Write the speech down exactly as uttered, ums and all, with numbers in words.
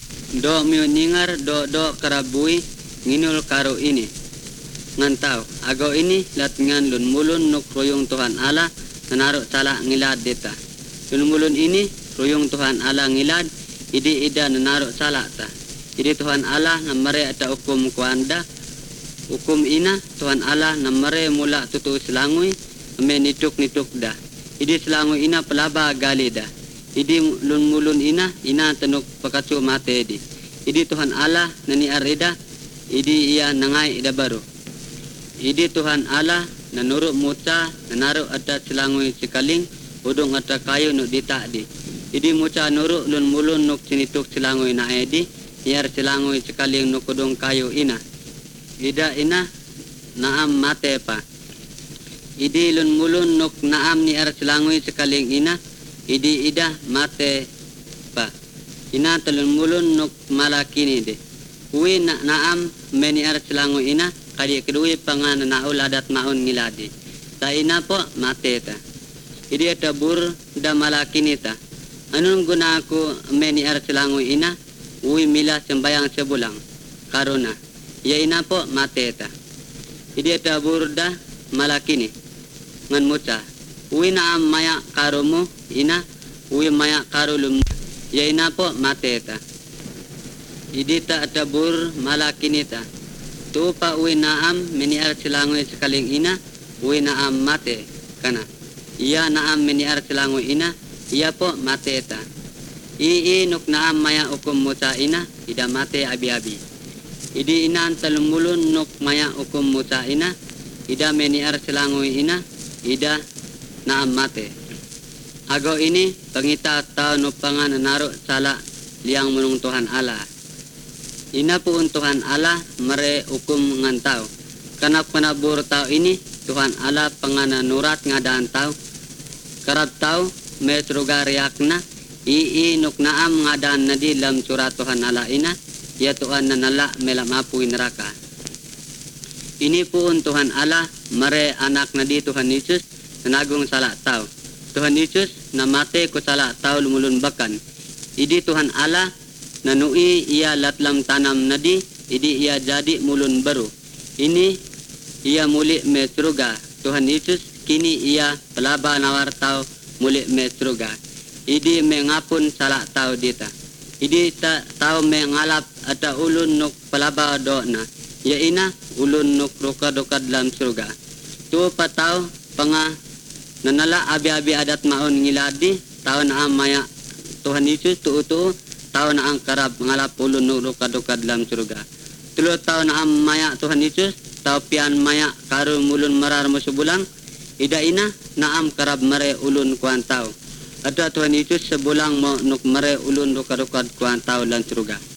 Do mi ningar do do karabui nginul karo ini. Ngantau, agaw ini lat ngan lun mulun nuk ruyung Tuhan Allah nanaro sala ngilad dita. Lun mulun ini ruyung Tuhan Allah ngilad, idi ida nanaro sala ta. Idi Tuhan Allah namare ata hukum kuanda, hukum ina Tuhan Allah namare mula tutu selangui, ame nituk nituk dah. Idi selangui ina pelaba gali dah. Idi lun mulun ina ina tenuk pakacu mate di. Idi Tuhan Allah nani arida, idi ia nangai ida baru. Idi Tuhan Allah nanuruk muca nanaruk ada selangui sekaling udung ada kayu nuk ditak di. Idi muca nuruk lun mulun nuk sinituk selangui na edi iar selangui sekaling nuk udung kayu ina. Ida ina naam mate pa. Idi lun mulun nuk naam ni ar selangui sekaling ina. Idi ida mate pa. Ina telun mulun nuk malakini de. Ui na naam meni ar selangui ina. Kali kedua pangan naul adat maun ngiladi. Ta ina po mate ta. Idi ada bur da malakini ta. Anun guna aku meni ar selangui ina. Ui mila sembayang sebulang. Karuna. Ya ina po mate ta. Idi ada bur da malakini. Ngan muca. Ui naam maya karumu ina. Ui maya karulum. Ya ina po mate ta. Idi ta ada bur malakini ta. Tu pa uwi naam meniar selangui sekaling ina, uwi naam mate kana. Ia naam meniar selangui ina, ia po mate ta. I nuk naam maya hukum muca ina, ida mate abi-abi. Idi ina talumulun nuk maya hukum muca ina, ida meniar selangui ina, ida naam mate. Ago ini pengita tau nupangan naruh salah liang menung Tuhan Allah. Ina po Tuhan Allah mere hukum ngantau. Karena penabur tau ini Tuhan Allah pengana nurat ngadaan tau. Karab tau me truga riakna ii nuk naam ngadaan nadi dalam surat Tuhan Allah ina. Ya Tuhan nanala melam apui neraka. Ini po Tuhan Allah mere anak nadi Tuhan Yesus nagung salah tau. Tuhan Yesus namate ko salah tau lumulun bakan. Idi Tuhan Allah nanui ia latlam tanam nadi, idi ia jadi mulun baru. Ini ia mulik me surga. Tuhan Yesus kini ia pelaba nawar tau mulik me surga. Idi mengapun salah tau dita. Idi ta tau mengalap ada ulun nuk pelaba do'na. Ya ina ulun nuk ruka-ruka dalam surga. Tu patau pengah nanala abi-abi adat maun ngiladi tahun amaya Tuhan Yesus tu-tu tahun ang karab ngalap ulun nuk ruka-ruka dalam surga. Tulu tahun am maya Tuhan Yesus tau pian maya karu mulun marar musubulang ida ina naam karab mare ulun kuan tau. Ada Tuhan Yesus sebulang mo nuk mare ulun ruka-ruka kuan tau dalam surga.